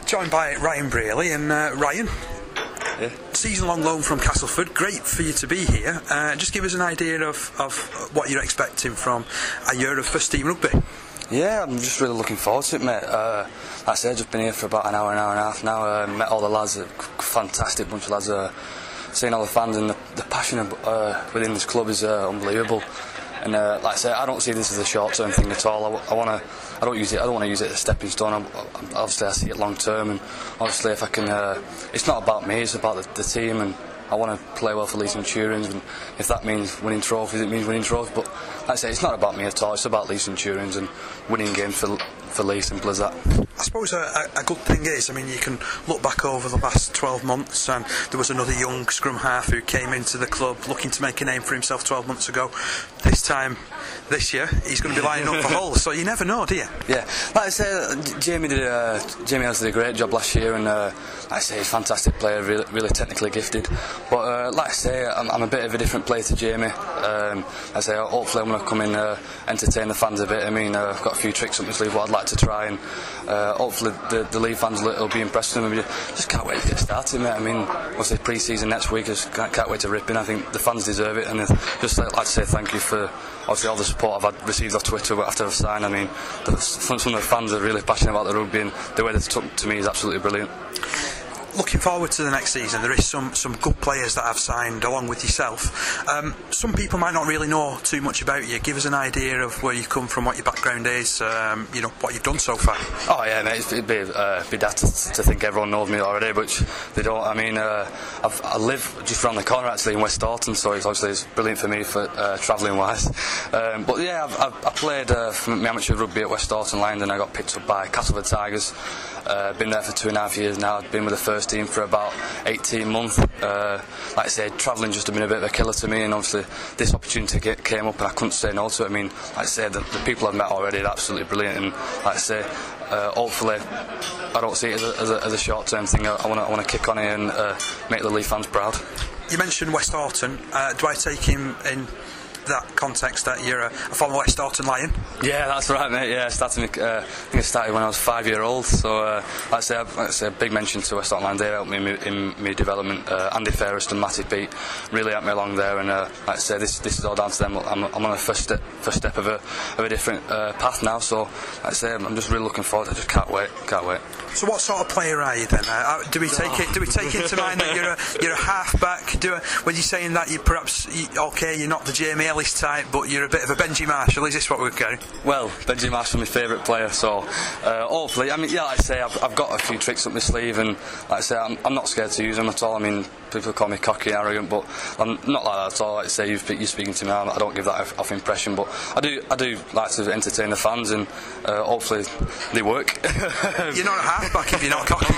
Joined by Ryan Braley, and Ryan, season-long loan from Castleford. Great for you to be here. Just give us an idea of what you're expecting from a year of first team rugby. Yeah, I'm just really looking forward to it, mate. Like I said, I've just been here for about an hour and a half now. Met all the lads, a fantastic bunch of lads. Seeing all the fans and the passion within this club is unbelievable. And like I said, I don't see this as a short-term thing at all. I don't want to use it as a stepping stone. Obviously, I see it long-term, and obviously, if I can, it's not about me. It's about the team, and I want to play well for Leigh Centurions. And if that means winning trophies, it means winning trophies. But like I say, it's not about me at all. It's about Leigh Centurions and winning games for Leigh. Simple as that. I suppose a good thing is, I mean, you can look back over the last 12 months, and there was another young scrum half who came into the club looking to make a name for himself 12 months ago. This year, he's going to be lining up for Hull, so you never know, do you? Yeah, like I say, Jamie Ellis did a great job last year, and like I say, he's a fantastic player, really technically gifted. But like I say, I'm a bit of a different player to Jamie. I say, hopefully I'm going to come in, entertain the fans a bit. I mean, I've got a few tricks up my sleeve what I'd like to try, and hopefully the Leigh fans will be impressed with them. Just can't wait to get started, mate. I mean, obviously pre-season next week, I just can't wait to rip in. I think the fans deserve it, and just like to say thank you for obviously all the support I've received off Twitter after I've signed. I mean, some of the fans are really passionate about the rugby, and the way they've took to me is absolutely brilliant. Looking forward to the next season, there is some good players that have signed along with yourself. Some people might not really know too much about you. Give us an idea of where you come from, what your background is, what you've done so far. Oh yeah, mate, it'd be daft to think everyone knows me already, but they don't. I mean, I live just around the corner actually in West Orton, so it's brilliant for me for travelling wise. But yeah, I played for my amateur rugby at West Orton Lions, and I got picked up by Castleford Tigers. Been there for 2.5 years now. I've been with the first team for about 18 months. Like I said, travelling just had been a bit of a killer to me, and obviously this opportunity came up and I couldn't say no to it. I mean, like I said, the people I've met already are absolutely brilliant, and like I say, hopefully I don't see it as a short-term thing. I want to kick on here and make the Leigh fans proud. You mentioned West Orton. Do I take him in that context that you're a former West Orton Lion? Yeah, that's right, mate. Yeah, I think I started when I was 5 years old. So, like I say, a big mention to West Orton Lions. They helped me in my development. Andy Fairest and Matty Pete really helped me along there. And like I say, this is all down to them. I'm on the first step of a different path now. So, like I say, I'm just really looking forward. I just can't wait. So, what sort of player are you then? Do we take into mind that you're a half-back? When you're saying that you're not the Jamie Ellis type, but you're a bit of a Benji Marshall? Is this what we're going? Well, Benji Marshall is my favourite player, so hopefully, I mean, yeah, like I say, I've got a few tricks up my sleeve, and like I say, I'm not scared to use them at all. I mean, people call me cocky and arrogant, but I'm not like that at all. Like I say, you're speaking to me, I don't give that off impression, but I do like to entertain the fans, and hopefully they work. You're not a halfback if you're not cocky,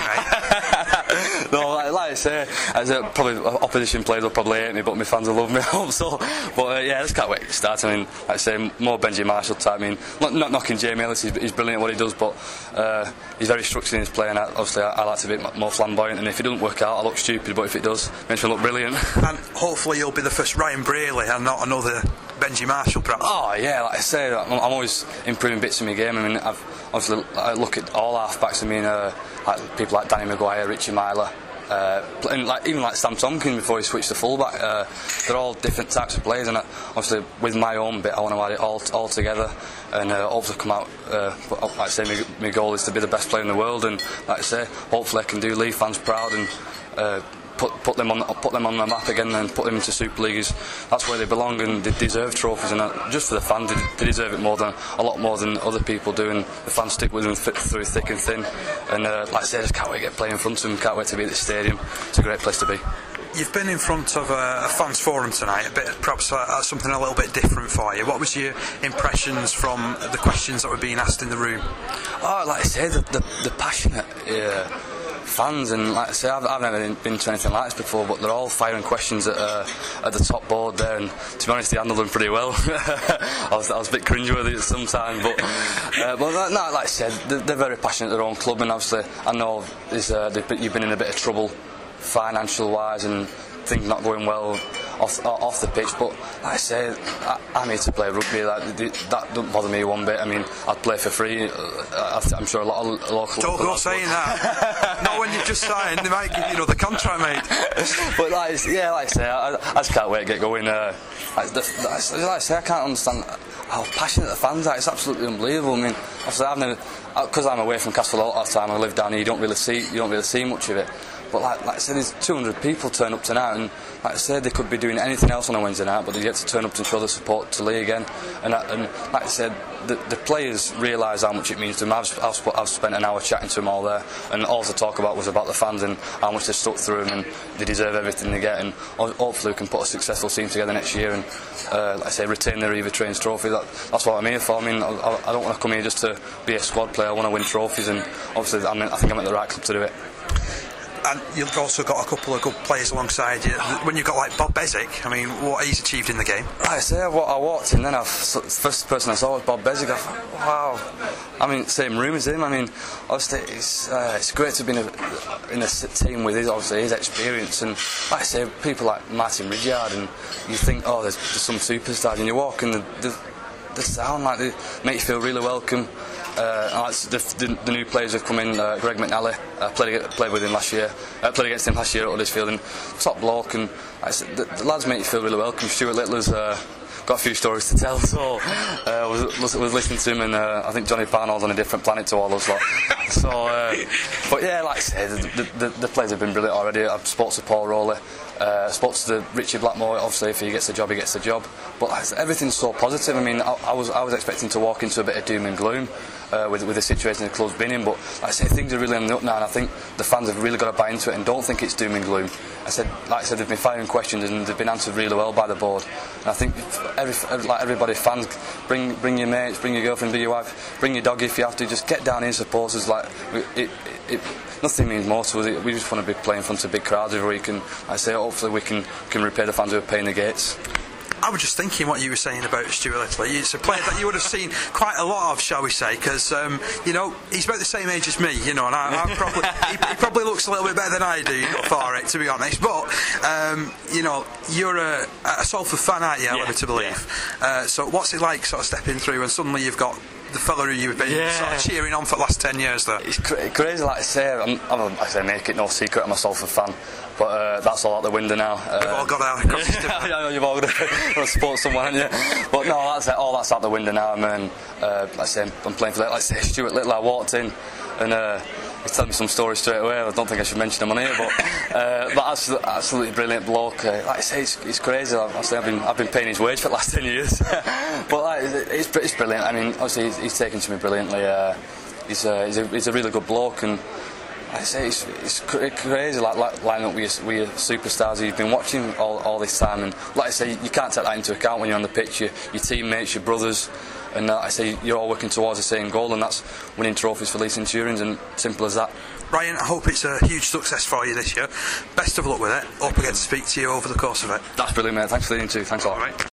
mate. No, like I say, probably opposition players will probably hate me, but my fans will love me. I hope so. But yeah, I just can't wait to start. I mean, like I say, more Benji Marshall type. I mean, not knocking Jamie Ellis, he's brilliant at what he does, but he's very structured in his play, and obviously I like to be a bit more flamboyant, and if it doesn't work out, I look stupid, but if it does, it makes me look brilliant. And hopefully you'll be the first Ryan Braley and not another Benji Marshall, perhaps. Oh yeah, like I say, I'm always improving bits of my game. I mean, I look at all half-backs. I mean, like people like Danny Maguire, Richie Myler, and even like Sam Tomkin before he switched to fullback. They're all different types of players, and obviously with my own bit, I want to add it all together, and hopefully come out. Like I say, my goal is to be the best player in the world, and like I say, hopefully I can do Leigh fans proud and put them on the map again and put them into Super League. That's where they belong, and they deserve trophies, and just for the fans, they deserve it a lot more than other people do, and the fans stick with them through thick and thin. And like I say, I just can't wait to get playing in front of them, can't wait to be at the stadium. It's a great place to be. You've been in front of a fans forum tonight, perhaps something a little bit different for you. What was your impressions from the questions that were being asked in the room? Oh, like I say, the passionate fans, and like I say, I've never been to anything like this before, but they're all firing questions at the top board there, and to be honest, they handled them pretty well. I was a bit cringeworthy sometimes, but no, like I said, they're very passionate at their own club, and obviously I know you've been in a bit of trouble financial wise and things not going well off the pitch, but like I say, I'm here to play rugby. That don't bother me one bit. I mean, I'd play for free. I'm sure a lot of local. Don't go saying that. they've just signed. They might get the contract made. But like I say, I just can't wait to get going. Like I say, I can't understand how passionate the fans are. It's absolutely unbelievable. I mean, obviously I've never, because I'm away from Castle a lot of the time. I live down here. You don't really see much of it. But like I said, there's 200 people turn up tonight, and like I said, they could be doing anything else on a Wednesday night, but they get to turn up to show their support to Lee again. And like I said, the players realise how much it means to them. I've spent an hour chatting to them all there, and all the talk about was about the fans and how much they stuck through them, and they deserve everything they get. And hopefully we can put a successful team together next year and, like I say, retain the Eva Trains trophy. That's what I'm here for. I mean, I don't want to come here just to be a squad player. I want to win trophies, and obviously I think I'm at the right club to do it. And you've also got a couple of good players alongside you. When you've got like Bob Bezic, I mean, what he's achieved in the game. Like I say, I walked in, then the first person I saw was Bob Bezic. I thought, wow. I mean, same room as him. I mean, obviously, it's great to be in a team with his experience. And like I say, people like Martin Ridyard, and you think, oh, there's some superstars, and you walk and the sound, like, they make you feel really welcome. The new players have come in. Greg McNally, played with him last year. Played against him last year at Huddersfield, and top bloke. And like I said, the lads make you feel really welcome. Stuart Littler's got a few stories to tell, so was listening to him, and I think Johnny Parnell's on a different planet to all us lot. So, but yeah, like I said, the players have been brilliant already. I've spoke to Paul Rowley. Spoke to Richie Blackmore. Obviously, if he gets the job, he gets the job. But like, everything's so positive. I mean, I was expecting to walk into a bit of doom and gloom with the situation the club's been in. But like I say, things are really on the up now, and I think the fans have really got to buy into it and don't think it's doom and gloom. Like I said, they've been firing questions and they've been answered really well by the board. And I think everybody, fans, bring your mates, bring your girlfriend, bring your wife, bring your dog if you have to. Just get down in, support us. Like nothing means more to us. We just want to be playing in front of big crowds every week, and like I say, hopefully we can repay the fans who are paying the gates. I was just thinking what you were saying about Stuart Littler. It's a player that you would have seen quite a lot of, shall we say, because he's about the same age as me, and he probably looks a little bit better than I do for it, to be honest. But you're a Salford fan, aren't you? I love to believe. Yeah. So what's it like, sort of stepping through, and suddenly you've got the fella who you've been sort of cheering on for the last 10 years there? It's crazy, like I say. I say, make it no secret, I'm a Salford fan, but that's all out the window now. We've all got out across the I know you've all got to support someone, haven't you? But no, that's out the window now. Like I say, I'm playing for that. Like I say, Stuart Littler, I walked in and he's telling me some stories straight away. I don't think I should mention them on here, but absolutely brilliant bloke. Like I say, it's crazy. I've been paying his wage for the last 10 years. But like, it's brilliant. I mean, obviously he's taken to me brilliantly. He's a really good bloke, and like I say, it's crazy. Like lining up with your superstars who you've been watching all this time, and like I say, you can't take that into account when you're on the pitch. Your teammates, your brothers. And I say you're all working towards the same goal, and that's winning trophies for Leeds Centurions, and simple as that. Ryan, I hope it's a huge success for you this year. Best of luck with it. Hope I get to speak to you over the course of it. That's brilliant, mate. Thanks for listening too. Thanks a lot. All right.